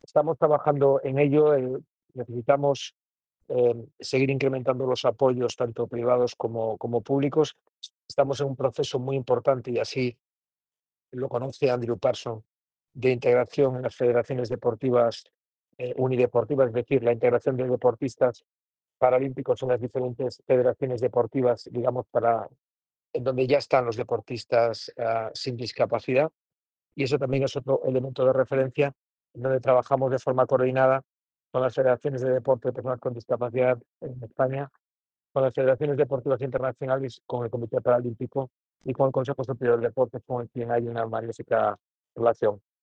Estamos trabajando en ello. Necesitamos seguir incrementando los apoyos, tanto privados como públicos. Estamos en un proceso muy importante y así lo conoce Andrew Parson, de integración en las federaciones deportivas unideportivas, es decir, la integración de deportistas paralímpicos en las diferentes federaciones deportivas, digamos, en donde ya están los deportistas sin discapacidad. Y eso también es otro elemento de referencia en donde trabajamos de forma coordinada con las federaciones de deporte de personas con discapacidad en España, con las federaciones deportivas internacionales, con el Comité Paralímpico y con el Consejo Superior del Deporte, con quien hay una magnífica relación.